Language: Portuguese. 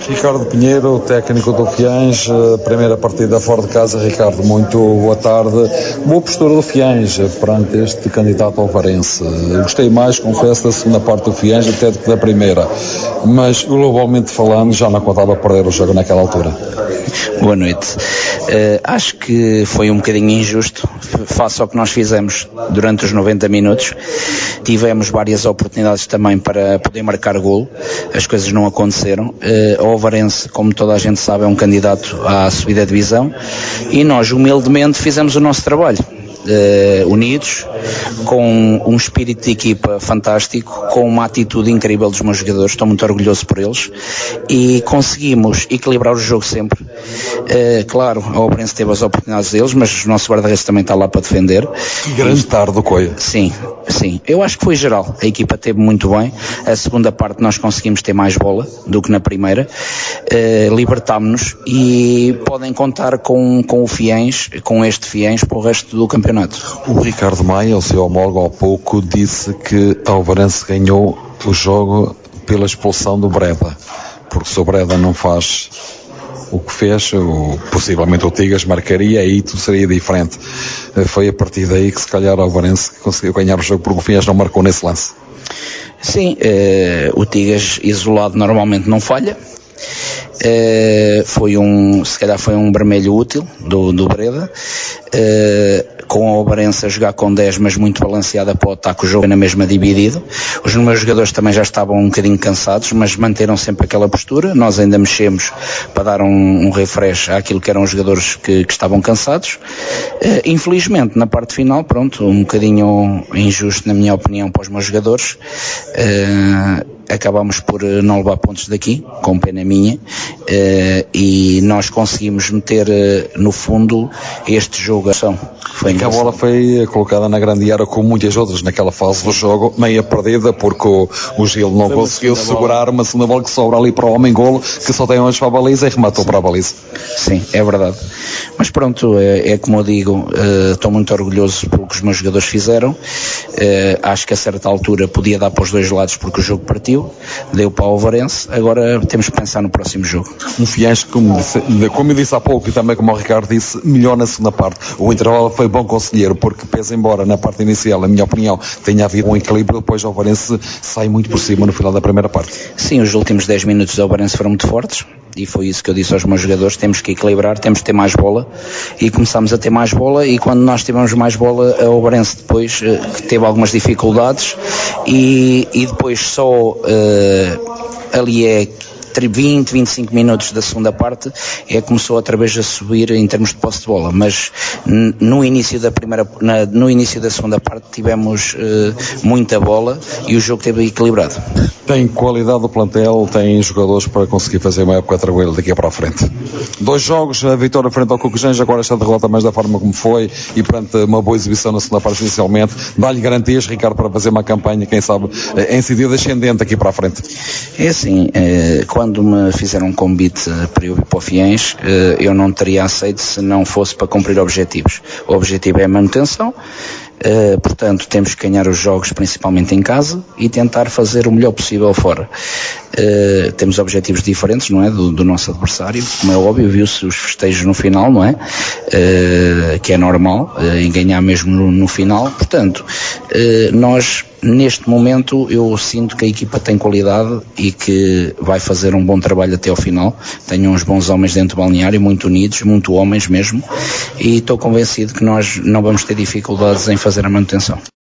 Ricardo Pinheiro, técnico do Fiães, primeira partida fora de casa. Ricardo, muito boa tarde. Boa postura do Fiães perante este candidato ao Varense. Gostei mais, confesso, da segunda parte do Fiães até do que da primeira, mas globalmente falando, já não contava perder o jogo naquela altura. Boa noite. Acho que foi um bocadinho injusto face ao que nós fizemos durante os 90 minutos. Tivemos várias oportunidades também para poder marcar golo, as coisas não aconteceram. O Ovarense, como toda a gente sabe, é um candidato à subida de divisão e nós humildemente fizemos o nosso trabalho. Unidos, com um espírito de equipa fantástico, com uma atitude incrível dos meus jogadores, estou muito orgulhoso por eles, e conseguimos equilibrar o jogo sempre. Claro, a Ovarense teve as oportunidades deles, mas o nosso guarda-redes também está lá para defender. Grande tarde do Coia. Sim, eu acho que foi geral, a equipa teve muito bem. A segunda parte nós conseguimos ter mais bola do que na primeira, libertámos-nos e podem contar com o Fiães, com este Fiães para o resto do campeonato. O Ricardo Maia, o seu homólogo, há pouco disse que a Ovarense ganhou o jogo pela expulsão do Breda, porque se o Breda não faz o que fez, possivelmente o Tigas marcaria, aí tudo seria diferente. Foi a partir daí que se calhar a Ovarense conseguiu ganhar o jogo, porque o Fiães não marcou nesse lance. Sim, o Tigas isolado normalmente não falha. Se calhar foi um vermelho útil do Breda, com a Ovarense a jogar com 10, mas muito balanceada para o ataque, o jogo na mesma dividido. Os meus jogadores também já estavam um bocadinho cansados, mas manteram sempre aquela postura. Nós ainda mexemos para dar um refresh àquilo que eram os jogadores que estavam cansados. Infelizmente, na parte final, pronto, um bocadinho injusto na minha opinião para os meus jogadores. Acabámos por não levar pontos daqui, com pena minha, e nós conseguimos meter no fundo este jogo. A bola foi colocada na grande área, com muitas outras naquela fase do jogo, meia perdida, porque o Gil não conseguiu segurar uma segunda bola que sobra ali para o homem-golo, que só tem hoje para a baliza, e rematou para a baliza. Sim, é verdade. Mas pronto, é como eu digo, estou muito orgulhoso pelo que os meus jogadores fizeram. Acho que a certa altura podia dar para os dois lados, porque o jogo partiu, deu para o Ovarense. Agora temos que pensar no próximo jogo. Um Fiães, como eu disse há pouco, e também como o Ricardo disse, melhor na segunda parte. O intervalo foi bom conselheiro, porque pese embora na parte inicial, na minha opinião, tenha havido um equilíbrio, depois o Ovarense sai muito por cima no final da primeira parte. Sim, os últimos 10 minutos do Ovarense foram muito fortes, e foi isso que eu disse aos meus jogadores: temos que equilibrar, temos que ter mais bola, e começamos a ter mais bola, e quando nós tivemos mais bola, a Ovarense depois teve algumas dificuldades, e depois só ali 20, 25 minutos da segunda parte começou outra vez a subir em termos de posse de bola, mas no início da segunda parte tivemos muita bola e o jogo esteve equilibrado. Tem qualidade do plantel, tem jogadores para conseguir fazer uma época tranquila daqui para a frente. 2 jogos, a vitória frente ao Cocujães, agora esta derrota mais da forma como foi, e perante uma boa exibição na segunda parte inicialmente, dá-lhe garantias, Ricardo, para fazer uma campanha, quem sabe, em sentido ascendente aqui para a frente? É assim, quando me fizeram um convite para eu ir para o Fiães, eu não teria aceito se não fosse para cumprir objetivos. O objetivo é a manutenção, portanto temos que ganhar os jogos principalmente em casa e tentar fazer o melhor possível fora. Temos objetivos diferentes, não é, do nosso adversário, como é óbvio, viu-se os festejos no final, não é, que é normal, e ganhar mesmo no final. Portanto, nós neste momento eu sinto que a equipa tem qualidade e que vai fazer um bom trabalho até ao final. Tenho uns bons homens dentro do balneário, muito unidos, muito homens mesmo, e estou convencido que nós não vamos ter dificuldades em fazer a manutenção.